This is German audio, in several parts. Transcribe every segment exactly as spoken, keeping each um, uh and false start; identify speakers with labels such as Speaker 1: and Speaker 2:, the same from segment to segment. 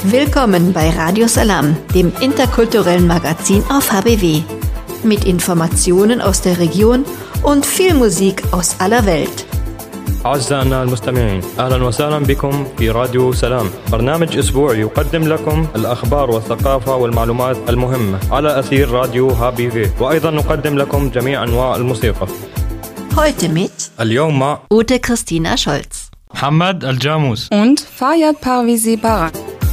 Speaker 1: Willkommen bei Radio Salam, dem interkulturellen Magazin auf H B W. Mit Informationen aus der Region und viel Musik aus aller Welt.
Speaker 2: أعزائنا المستمعين، أهلا وسهلا بكم في راديو سلام، برنامج أسبوعي يقدم لكم الأخبار والثقافة والمعلومات المهمة على أثير راديو ها بي في، وأيضا نقدم لكم جميع أنواع الموسيقى.
Speaker 1: Heute mit
Speaker 2: اليوم مع
Speaker 1: Ute Christina Scholz,
Speaker 2: محمد الجاموس
Speaker 3: und Fayad Parvizi Barak.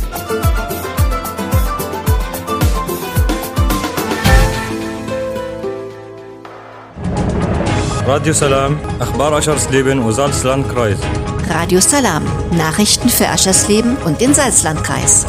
Speaker 2: راديو سلام أخبار Aschersleben und Salzlandkreis.
Speaker 1: Radio Salam, Nachrichten für Aschersleben und den Salzlandkreis.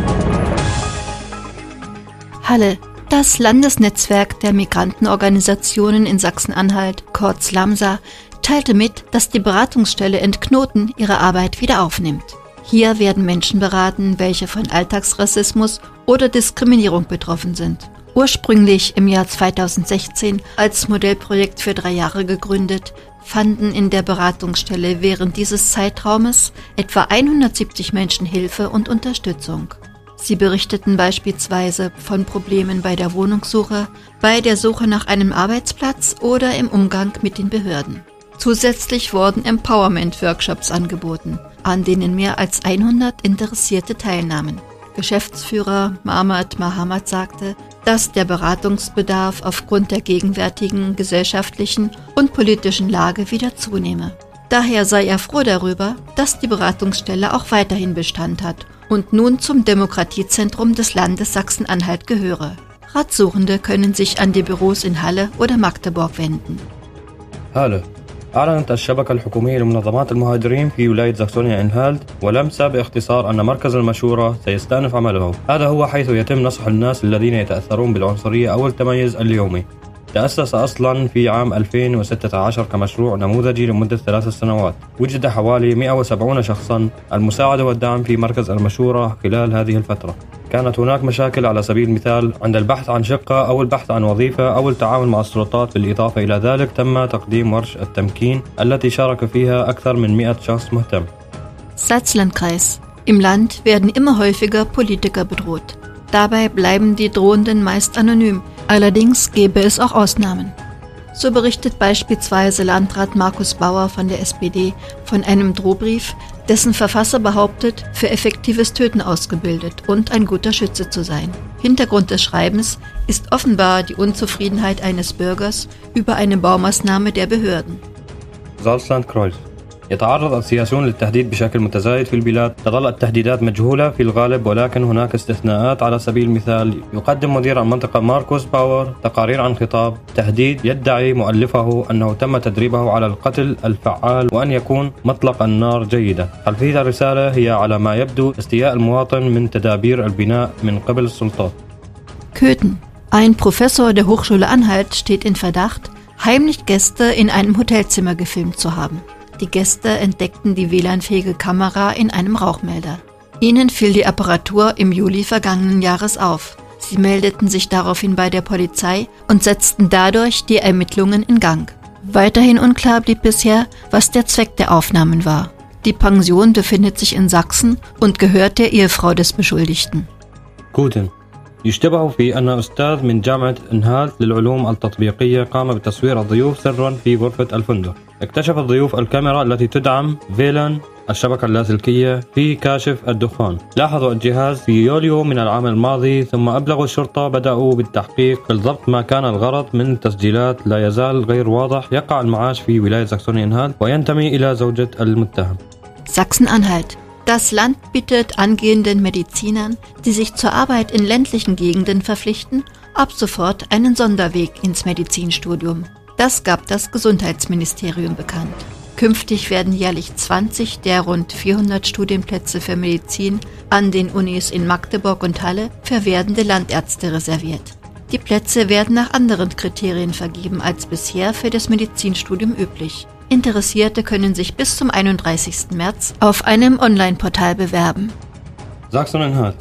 Speaker 1: Halle. Das Landesnetzwerk der Migrantenorganisationen in Sachsen-Anhalt, kurz LAMSA, teilte mit, dass die Beratungsstelle Entknoten ihre Arbeit wieder aufnimmt. Hier werden Menschen beraten, welche von Alltagsrassismus oder Diskriminierung betroffen sind. Ursprünglich im Jahr zweitausendsechzehn als Modellprojekt für drei Jahre gegründet, fanden in der Beratungsstelle während dieses Zeitraumes etwa hundertsiebzig Menschen Hilfe und Unterstützung. Sie berichteten beispielsweise von Problemen bei der Wohnungssuche, bei der Suche nach einem Arbeitsplatz oder im Umgang mit den Behörden. Zusätzlich wurden Empowerment-Workshops angeboten, an denen mehr als hundert Interessierte teilnahmen. Geschäftsführer Mahmad Mahamat sagte, dass der Beratungsbedarf aufgrund der gegenwärtigen gesellschaftlichen und politischen Lage wieder zunehme. Daher sei er froh darüber, dass die Beratungsstelle auch weiterhin Bestand hat und nun zum Demokratiezentrum des Landes Sachsen-Anhalt gehöre. Ratsuchende können sich an die Büros in Halle oder Magdeburg wenden.
Speaker 2: Halle. أعلنت الشبكة الحكومية لمنظمات المهاجرين في ولاية ساكسونيا إنهالت ولمسا باختصار أن مركز المشورة سيستأنف عمله. هذا هو حيث يتم نصح الناس الذين يتأثرون بالعنصرية أو التميز اليومي. تأسس أصلا في عام ألفين وستة عشر كمشروع نموذجي لمدة ثلاث سنوات. وجد حوالي مئة وسبعين شخصا المساعدة والدعم في مركز المشورة خلال هذه الفترة. كانت هناك مشاكل على سبيل المثال عند البحث عن شقة أو البحث عن وظيفة أو التعامل مع السلطات. بالإضافة إلى ذلك تم تقديم ورش التمكين التي شارك فيها أكثر من مئة شخص مهتم.
Speaker 1: Salzlandkreis. Im Land werden immer häufiger Politiker bedroht. Dabei bleiben die Drohenden meist anonym. Allerdings gäbe es auch Ausnahmen. So berichtet beispielsweise Landrat Markus Bauer von der S P D von einem Drohbrief, dessen Verfasser behauptet, für effektives Töten ausgebildet und ein guter Schütze zu sein. Hintergrund des Schreibens ist offenbar die Unzufriedenheit eines Bürgers über eine Baumaßnahme der Behörden.
Speaker 2: Salzlandkreis. يتعرض السياسيون للتهديد بشكل متزايد في البلاد. تظل التهديدات مجهولة في الغالب ولكن هناك استثناءات. على سبيل المثال يقدم مدير المنطقة ماركوس باور تقارير عن خطاب تهديد يدعي مؤلفه أنه تم تدريبه على القتل الفعال وأن يكون مطلق النار جيدا. خلفية الرسالة هي على ما يبدو استياء المواطن من تدابير البناء من قبل السلطات.
Speaker 1: Köthen. Ein Professor der Hochschule Anhalt steht in Verdacht, heimlich Gäste in einem Hotelzimmer gefilmt zu haben. Die Gäste entdeckten die W L A N-fähige Kamera in einem Rauchmelder. Ihnen fiel die Apparatur im Juli vergangenen Jahres auf. Sie meldeten sich daraufhin bei der Polizei und setzten dadurch die Ermittlungen in Gang. Weiterhin unklar blieb bisher, was der Zweck der Aufnahmen war. Die Pension befindet sich in Sachsen und gehört der Ehefrau des Beschuldigten.
Speaker 2: Guten. يشتبه في أن أستاذ من جامعة إنهالت للعلوم التطبيقية قام بتصوير الضيوف سرا في غرفة الفندق. اكتشف الضيوف الكاميرا التي تدعم فيلان الشبكة اللاسلكية في كاشف الدخان. لاحظوا الجهاز في يوليو من العام الماضي ثم أبلغوا الشرطة. بدأوا بالتحقيق بالضبط ما كان الغرض من تسجيلات لا يزال غير واضح. يقع المعاش في ولاية ساكسونيا إنهالت وينتمي إلى زوجة المتهم.
Speaker 1: Sachsen-Anhalt. Das Land bietet angehenden Medizinern, die sich zur Arbeit in ländlichen Gegenden verpflichten, ab sofort einen Sonderweg ins Medizinstudium. Das gab das Gesundheitsministerium bekannt. Künftig werden jährlich zwanzig der rund vierhundert Studienplätze für Medizin an den Unis in Magdeburg und Halle für werdende Landärzte reserviert. Die Plätze werden nach anderen Kriterien vergeben als bisher für das Medizinstudium üblich. Interessierte können sich bis zum einunddreißigsten März auf einem Online-Portal bewerben.
Speaker 2: Sachsen-Anhalt.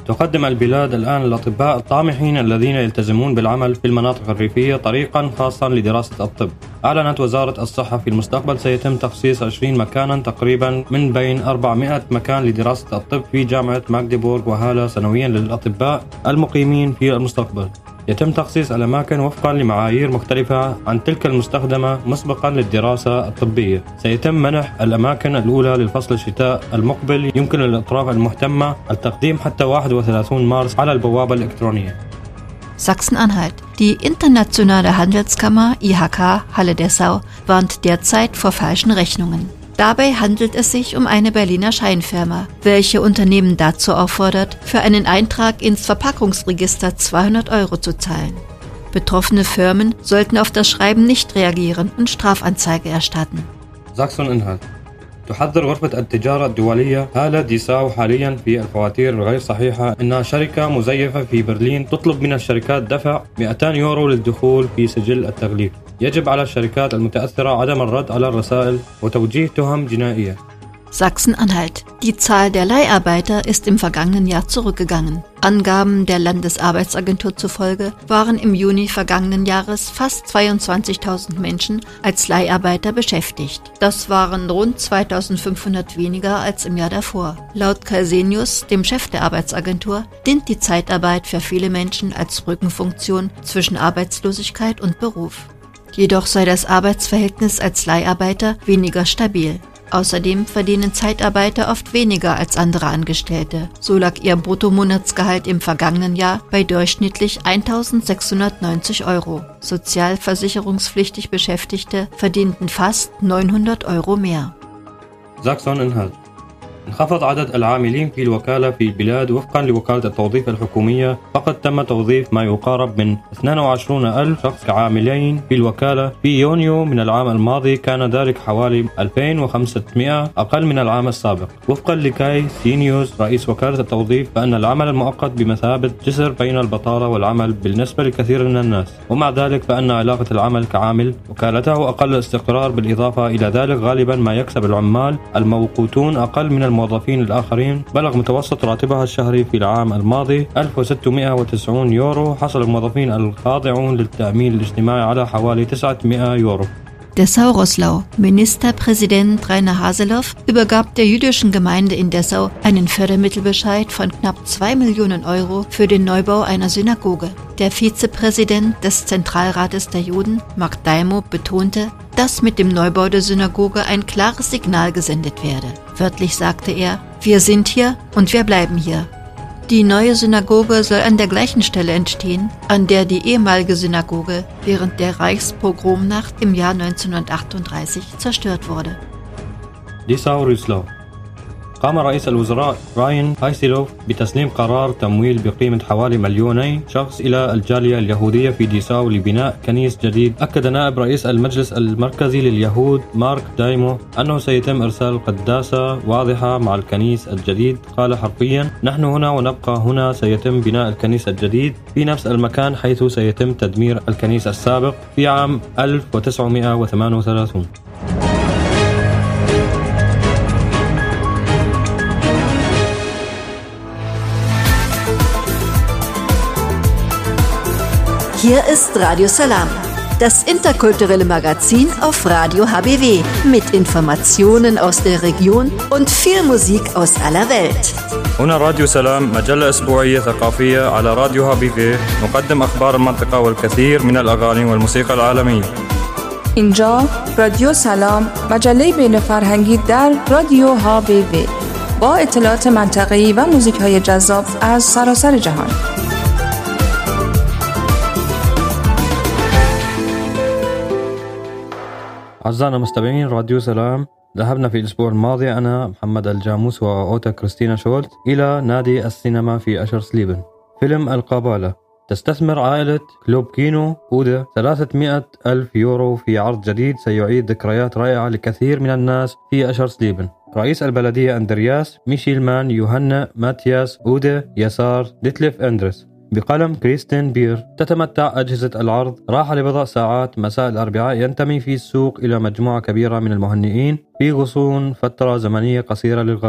Speaker 2: تقدم البلاد الآن الأطباء الطامحين الذين يلتزمون بالعمل في المناطق الريفية طريقا خاصا لدراسة الطب. أعلنت وزارة الصحة في المستقبل سيتم تخصيص عشرين مكانا تقريبا من بين أربعمائة مكان لدراسة الطب في جامعة ماغديبورغ وهالا سنويا للأطباء المقيمين في المستقبل. يتم تخصيص الأماكن وفقا لمعايير مختلفة عن تلك المستخدمة مسبقا للدراسة الطبية. سيتم منح الأماكن الأولى للفصل الشتاء المقبل. يمكن للأطراف المهتمة التقديم حتى واحد وثلاثين مارس على البوابة الإلكترونية.
Speaker 1: Sachsen-Anhalt. Die internationale Handelskammer I H K Halle-Dessau warnt derzeit vor falschen Rechnungen. Dabei handelt es sich um eine Berliner Scheinfirma, welche Unternehmen dazu auffordert, für einen Eintrag ins Verpackungsregister zweihundert Euro zu zahlen. Betroffene Firmen sollten auf das Schreiben nicht reagieren und Strafanzeige erstatten.
Speaker 2: Sachsen-Anhalt. تحذر غرفة التجارة الدولية هالا ديساو حاليا في الفواتير الغير صحيحة أنها شركة مزيفة في برلين تطلب من الشركات دفع مئتين يورو للدخول في سجل التغليف. يجب على الشركات المتأثرة عدم الرد على الرسائل وتوجيه تهم جنائية.
Speaker 1: Sachsen-Anhalt. Die Zahl der Leiharbeiter ist im vergangenen Jahr zurückgegangen. Angaben der Landesarbeitsagentur zufolge waren im Juni vergangenen Jahres fast zweiundzwanzigtausend Menschen als Leiharbeiter beschäftigt. Das waren rund zweitausendfünfhundert weniger als im Jahr davor. Laut Kalsenius, dem Chef der Arbeitsagentur, dient die Zeitarbeit für viele Menschen als Brückenfunktion zwischen Arbeitslosigkeit und Beruf. Jedoch sei das Arbeitsverhältnis als Leiharbeiter weniger stabil. Außerdem verdienen Zeitarbeiter oft weniger als andere Angestellte. So lag ihr Bruttomonatsgehalt im vergangenen Jahr bei durchschnittlich eintausendsechshundertneunzig Euro. Sozialversicherungspflichtig Beschäftigte verdienten fast neunhundert Euro mehr.
Speaker 2: Sachsen-Anhalt. انخفض عدد العاملين في الوكالة في البلاد وفقا لوكالة التوظيف الحكومية. فقد تم توظيف ما يقارب من اثنين وعشرين ألف شخص كعاملين في الوكالة في يونيو من العام الماضي. كان ذلك حوالي ألفين وخمسمائة أقل من العام السابق. وفقا لكاي سينيوز رئيس وكالة التوظيف فإن العمل المؤقت بمثابة جسر بين البطالة والعمل بالنسبة لكثير من الناس. ومع ذلك فإن علاقة العمل كعامل وكالته أقل استقرار. بالإضافة إلى ذلك غالبا ما يكسب العمال الموقوتون أقل من الموظفين الآخرين. بلغ متوسط راتبها الشهري في العام الماضي ألف وستمائة وتسعين يورو. حصل الموظفين الخاضعون للتأمين الاجتماعي على حوالي تسعمائة يورو.
Speaker 1: Dessau-Roßlau. Ministerpräsident Rainer Haseloff übergab der jüdischen Gemeinde in Dessau einen Fördermittelbescheid von knapp zwei Millionen Euro für den Neubau einer Synagoge. Der Vizepräsident des Zentralrates der Juden, Mark Daimo, betonte, dass mit dem Neubau der Synagoge ein klares Signal gesendet werde. Wörtlich sagte er: Wir sind hier und wir bleiben hier. Die neue Synagoge soll an der gleichen Stelle entstehen, an der die ehemalige Synagoge während der Reichspogromnacht im Jahr neunzehnhundertachtunddreißig zerstört wurde.
Speaker 2: ديساو-روسلاو. قام رئيس الوزراء راين هايسيلوف بتسليم قرار تمويل بقيمة حوالي مليوني شخص إلى الجالية اليهودية في ديساو لبناء كنيس جديد. أكد نائب رئيس المجلس المركزي لليهود مارك دايمو أنه سيتم إرسال قداسة واضحة مع الكنيس الجديد. قال حرفيا: نحن هنا ونبقى هنا. سيتم بناء الكنيس الجديد في نفس المكان حيث سيتم تدمير الكنيس السابق في عام ألف وتسعمائة وثمانية وثلاثين.
Speaker 1: Hier ist Radio Salam, das interkulturelle Magazin auf Radio H B W mit Informationen aus der Region und viel Musik aus aller Welt.
Speaker 4: هنا راديو سلام، مجلة أسبوعية ثقافية على راديو ها بی وی. نقدم أخبار المنطقة والكثير من الأغاني والموسيقى العالمية.
Speaker 3: اینجا رادیو سلام، مجله بین فرهنگی در رادیو ها بی وی با اطلاعات منطقه‌ای و موزیک‌های جذاب از سراسر جهان.
Speaker 2: أعزائنا مستمعين راديو سلام، ذهبنا في الأسبوع الماضي أنا محمد الجاموس وأوتا كريستينا شولت إلى نادي السينما في أشرسليبن. فيلم القابالة. تستثمر عائلة كلوب كينو أودا ثلاثمائة ألف يورو في عرض جديد سيعيد ذكريات رائعة لكثير من الناس في أشرسليبن. رئيس البلدية أندرياس ميشيل مان يوهنا ماتياس أودا يسار ديتليف أندرس بقلم كريستين بير. تتمتع أجهزة العرض. راح لبضع ساعات مساء الأربعاء ينتمي في السوق إلى مجموعة كبيرة من المهنئين في غصون فترة زمنية قصيرة للغاية.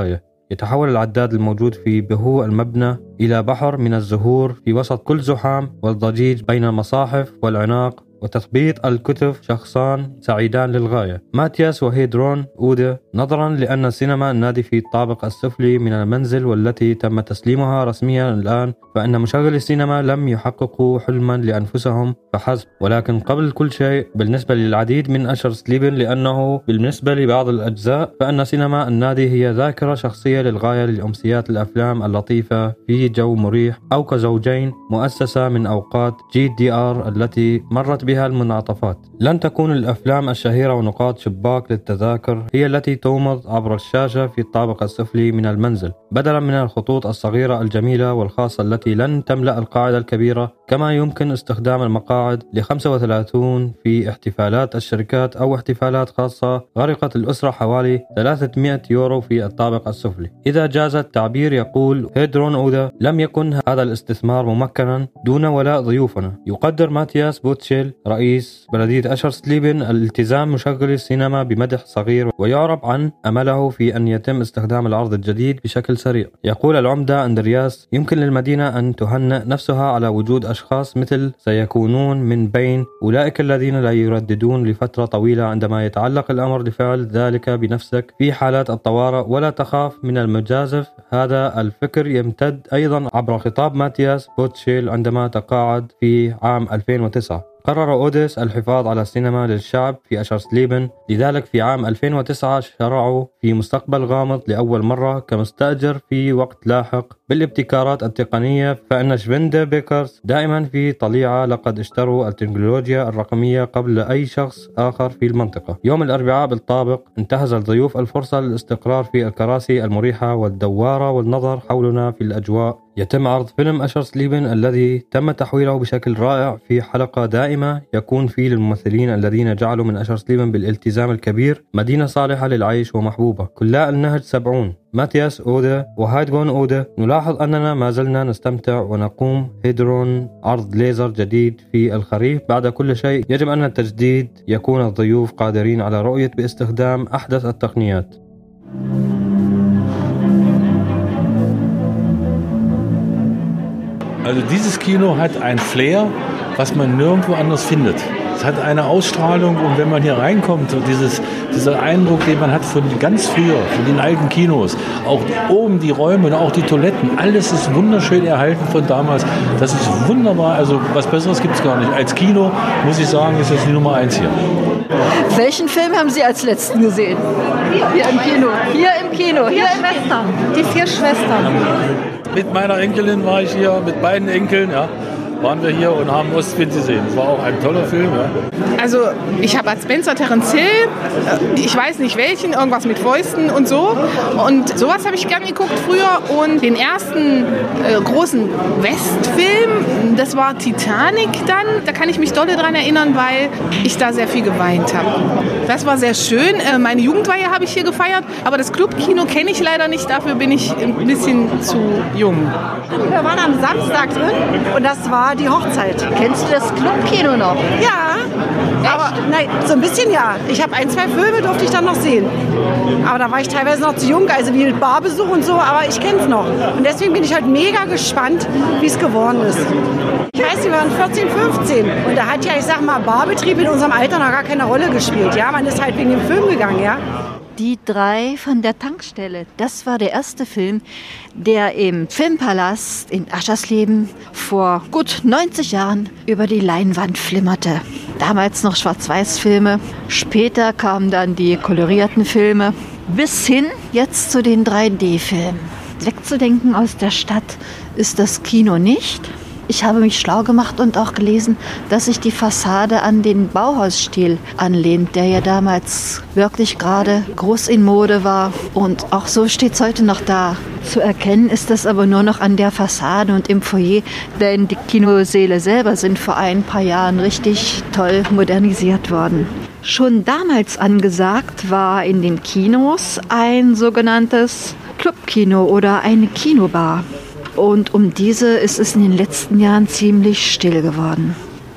Speaker 2: يتحول العداد الموجود في بهو المبنى إلى بحر من الزهور في وسط كل زحام والضجيج بين المصاحف والعناق وتثبيت الكتب شخصان سعيدان للغاية، ماتياس وهيدرون أودا. نظرا لأن السينما النادي في الطابق السفلي من المنزل والتي تم تسليمها رسميا الآن، فإن مشغلي السينما لم يحققوا حلما لأنفسهم فحسب، ولكن قبل كل شيء بالنسبة للعديد من أشر سليبن، لأنه بالنسبة لبعض الأجزاء فإن سينما النادي هي ذاكرة شخصية للغاية للأمسيات الأفلام اللطيفة في جو مريح، أو كزوجين مؤسسة من أوقات جي دي آر التي مرت بها المنعطفات. لن تكون الأفلام الشهيرة ونقاط شباك للتذاكر هي التي تومض عبر الشاشة في الطابق السفلي من المنزل، بدلا من الخطوط الصغيرة الجميلة والخاصة التي لن تملأ القاعدة الكبيرة. كما يمكن استخدام المقاعد ل خمسة وثلاثين في احتفالات الشركات أو احتفالات خاصة غرقت الأسرة حوالي ثلاثمائة يورو في الطابق السفلي. إذا جاز التعبير، يقول هيدرون أودا، لم يكن هذا الاستثمار ممكنا دون ولاء ضيوفنا. يقدر ماتياس بوتشيل رئيس بلدية أشر سليبن الالتزام مشغلي السينما بمدح صغير، ويعرب عن أمله في أن يتم استخدام العرض الجديد بشكل سريع. يقول العمدة أندرياس، يمكن للمدينة أن تهنئ نفسها على وجود أشخاص مثل سيكونون من بين أولئك الذين لا يرددون لفترة طويلة عندما يتعلق الأمر لفعل ذلك بنفسك في حالات الطوارئ، ولا تخاف من المجازف. هذا الفكر يمتد أيضا عبر خطاب ماتياس بوتشيل عندما تقاعد في عام ألفين وتسعة. قرر أوديس الحفاظ على السينما للشعب في أشر سليبن، لذلك في عام ألفين وتسعة شرعوا في مستقبل غامض لأول مرة كمستأجر في وقت لاحق بالابتكارات التقنية، فإن شفيندا بيكرز دائما في طليعة لقد اشتروا التكنولوجيا الرقمية قبل أي شخص آخر في المنطقة. يوم الأربعاء بالطابق انتهز الضيوف الفرصة للاستقرار في الكراسي المريحة والدوارة والنظر حولنا في الأجواء. يتم عرض فيلم أشر سليبن الذي تم تحويله بشكل رائع في حلقة دائمة يكون فيه للممثلين الذين جعلوا من أشر سليبن بالالتزام الكبير مدينة صالحة للعيش ومحبوبة. كلاء النهج سبعون، ماتياس أودا وهايدغون أودا. نلاحظ أننا ما زلنا نستمتع ونقوم هيدرون عرض ليزر جديد في الخريف. بعد كل شيء يجب أن التجديد يكون الضيوف قادرين على رؤية باستخدام أحدث التقنيات.
Speaker 5: Also dieses Kino hat ein Flair, was man nirgendwo anders findet. Es hat eine Ausstrahlung, und wenn man hier reinkommt, so dieses, dieser Eindruck, den man hat von ganz früher, von den alten Kinos, auch oben die Räume und auch die Toiletten, alles ist wunderschön erhalten von damals. Das ist wunderbar, also was Besseres gibt es gar nicht. Als Kino, muss ich sagen, ist das die Nummer eins hier.
Speaker 6: Welchen Film haben Sie als letzten gesehen? Hier im Kino. Hier im Kino, hier im Western. Die vier Schwestern.
Speaker 5: Mit meiner Enkelin war ich hier, mit beiden Enkeln, ja, waren wir hier und haben Ostwind gesehen. Es war auch ein toller Film. Ja.
Speaker 7: Also ich habe als Spencer Terence Hill, ich weiß nicht welchen, irgendwas mit Fäusten und so. Und sowas habe ich gern geguckt früher. Und den ersten äh, großen Westfilm, das war Titanic dann. Da kann ich mich doll daran erinnern, weil ich da sehr viel geweint habe. Das war sehr schön. Äh, meine Jugendweihe habe ich hier gefeiert. Aber das Clubkino kenne ich leider nicht. Dafür bin ich ein bisschen zu jung.
Speaker 6: Wir waren am Samstag drin und das war die Hochzeit. Kennst du das Clubkino noch?
Speaker 7: Ja,
Speaker 6: Echt?
Speaker 7: aber nein, so ein bisschen ja. Ich habe ein, zwei Filme durfte ich dann noch sehen. Aber da war ich teilweise noch zu jung, also wie Barbesuch und so, aber ich kenne es noch. Und deswegen bin ich halt mega gespannt, wie es geworden ist. Ich weiß, wir waren vierzehn, fünfzehn und da hat ja, ich sag mal, Barbetrieb in unserem Alter noch gar keine Rolle gespielt. Ja, man ist halt wegen dem Film gegangen, ja.
Speaker 1: Die drei von der Tankstelle, das war der erste Film, der im Filmpalast in Aschersleben vor gut neunzig Jahren über die Leinwand flimmerte. Damals noch Schwarz-Weiß-Filme, später kamen dann die kolorierten Filme, bis hin jetzt zu den drei D-Filmen. Wegzudenken aus der Stadt ist das Kino nicht. Ich habe mich schlau gemacht und auch gelesen, dass sich die Fassade an den Bauhausstil anlehnt, der ja damals wirklich gerade groß in Mode war. Und auch so steht es heute noch da. Zu erkennen ist das aber nur noch an der Fassade und im Foyer, denn die Kinosäle selber sind vor ein paar Jahren richtig toll modernisiert worden. Schon damals angesagt war in den Kinos ein sogenanntes Clubkino oder eine Kinobar. Und um diese ist es in den letzten Jahren ziemlich still geworden.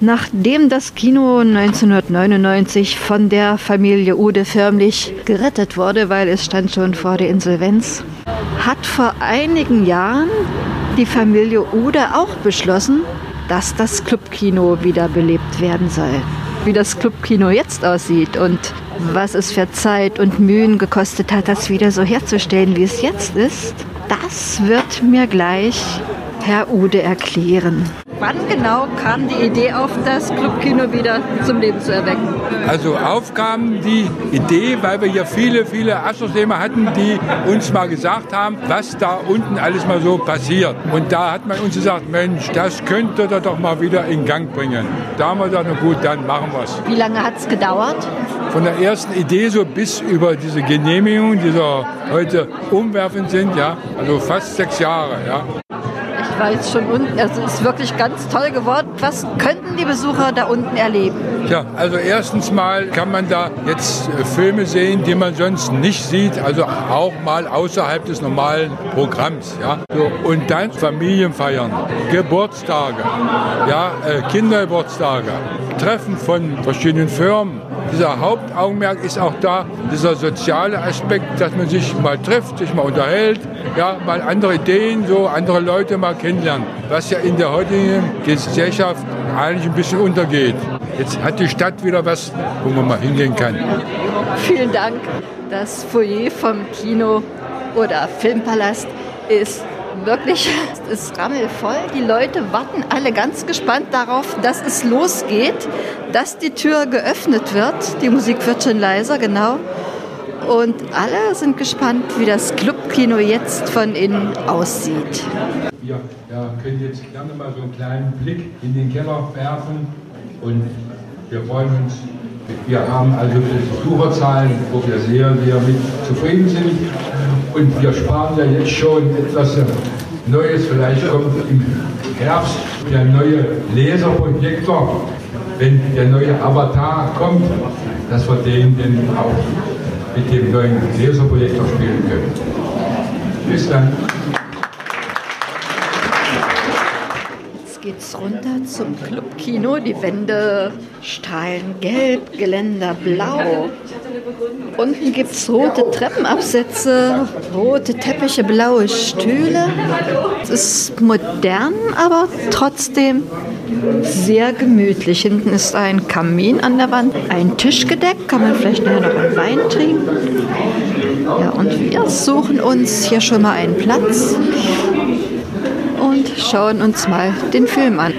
Speaker 1: Nachdem das Kino neunzehnhundertneunundneunzig von der Familie Ude förmlich gerettet wurde, weil es stand schon vor der Insolvenz, hat vor einigen Jahren die Familie Ude auch beschlossen, dass das Clubkino wiederbelebt werden soll. Wie das Clubkino jetzt aussieht und was es für Zeit und Mühen gekostet hat, das wieder so herzustellen, wie es jetzt ist, das wird mir gleich Herr Ude erklären. Wann genau kam die Idee auf, das Clubkino wieder zum Leben zu erwecken?
Speaker 8: Also aufkam die Idee, weil wir hier viele, viele Ascherslehmer hatten, die uns mal gesagt haben, was da unten alles mal so passiert. Und da hat man uns gesagt, Mensch, das könnte ihr doch mal wieder in Gang bringen. Da haben wir gesagt, na gut, dann machen wir es.
Speaker 1: Wie lange hat es gedauert?
Speaker 8: Von der ersten Idee so bis über diese Genehmigung, die so heute umwerfend sind, ja, also fast sechs Jahre, ja.
Speaker 1: Ich war jetzt schon unten, also es ist wirklich ganz toll geworden. Was könnten die Besucher da unten erleben?
Speaker 8: Ja, also erstens mal kann man da jetzt äh, Filme sehen, die man sonst nicht sieht, also auch mal außerhalb des normalen Programms. Ja. So, und dann Familienfeiern, Geburtstage, ja, äh, Kindergeburtstage, Treffen von verschiedenen Firmen. Dieser Hauptaugenmerk ist auch da, dieser soziale Aspekt, dass man sich mal trifft, sich mal unterhält, ja, mal andere Ideen, so andere Leute mal kennenlernen, was ja in der heutigen Gesellschaft eigentlich ein bisschen untergeht. Jetzt hat die Stadt wieder was, wo man mal hingehen kann.
Speaker 1: Vielen Dank. Das Foyer vom Kino oder Filmpalast ist wirklich, es ist rammelvoll. Die Leute warten alle ganz gespannt darauf, dass es losgeht, dass die Tür geöffnet wird. Die Musik wird schon leiser, genau. Und alle sind gespannt, wie das Clubkino jetzt von innen aussieht.
Speaker 8: Wir ja, können jetzt gerne mal so einen kleinen Blick in den Keller werfen und wir freuen uns. Wir haben also Besucherzahlen, wo wir sehr, sehr mit zufrieden sind und wir sparen ja jetzt schon etwas Neues. Vielleicht kommt im Herbst der neue Laserprojektor, wenn der neue Avatar kommt, dass wir den dann auch mit dem neuen Laserprojektor spielen können. Bis dann.
Speaker 1: Jetzt geht's runter zum Clubkino. Die Wände strahlen gelb, Geländer blau. Unten gibt's rote Treppenabsätze, rote Teppiche, blaue Stühle. Es ist modern, aber trotzdem sehr gemütlich. Hinten ist ein Kamin an der Wand, ein Tisch gedeckt, kann man vielleicht nachher noch einen Wein trinken. Ja, und wir suchen uns hier schon mal einen Platz und schauen uns mal den Film an.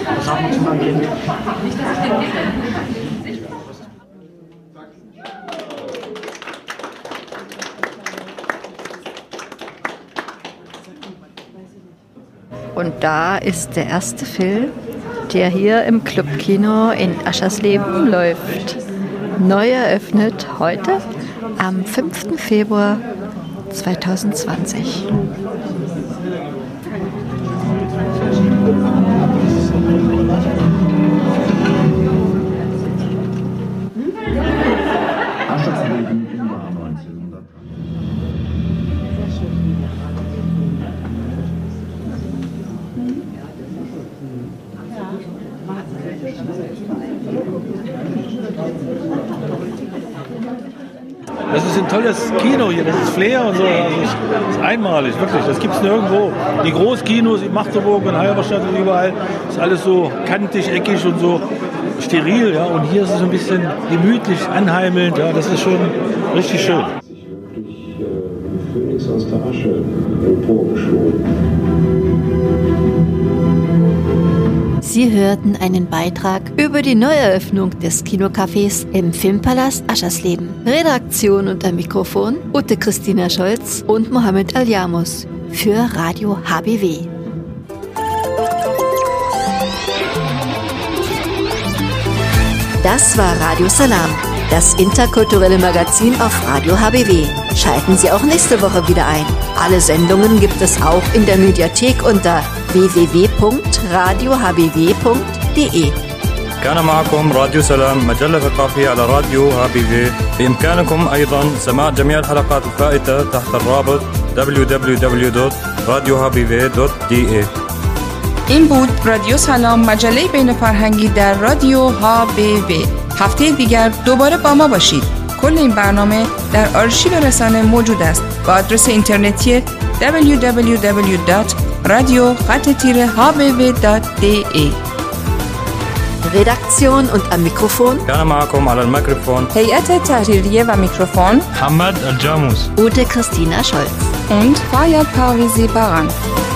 Speaker 1: Und da ist der erste Film, der hier im Clubkino in Aschersleben läuft. Neu eröffnet heute am fünften Februar zweitausendzwanzig.
Speaker 5: Das ist ein tolles Kino hier, das ist Flair und so, also das ist einmalig, wirklich, das gibt es nirgendwo. Die Großkinos in Magdeburg und Halberstadt und überall ist alles so kantig, eckig und so steril, ja, und hier ist es so ein bisschen gemütlich, anheimelnd, ja, das ist schon richtig schön.
Speaker 9: Wirklich äh, Phönix aus der Asche emporgeschoben.
Speaker 1: Sie hörten einen Beitrag über die Neueröffnung des Kinocafés im Filmpalast Aschersleben. Redaktion unter Mikrofon Ute Christina Scholz und Mohammed Al-Yamus für Radio H B W. Das war Radio Salam, das interkulturelle Magazin auf Radio H B W. Schalten Sie auch nächste Woche wieder ein. Alle Sendungen gibt es auch in der Mediathek unter w w w punkt radio h b w punkt d e.
Speaker 4: كان معكم راديو سلام مجلة ثقافية على راديو ها بي في. بإمكانكم أيضا سماع جميع الحلقات الفائتة تحت الرابط دبليو دبليو دبليو دوت راديو ها بي في دوت d e.
Speaker 3: این بود رادیو سلام، مجله بین فرهنگی در رادیو ها بی وی. هفته دیگر دوباره با ما باشید. کل این برنامه در آرشیو رسانه موجود است با آدرس اینترنتی دبلیو دبلیو دبلیو دات رادیو خط تیره ها بی وی دات دی ای.
Speaker 1: Redaktion und am Mikrofon
Speaker 4: كان معكم على الميكروفون
Speaker 3: هیئت تحریریه و میکروفون
Speaker 4: محمد الجاموس
Speaker 1: Ute Christina Scholz
Speaker 3: und Fayad Parvizi Baran.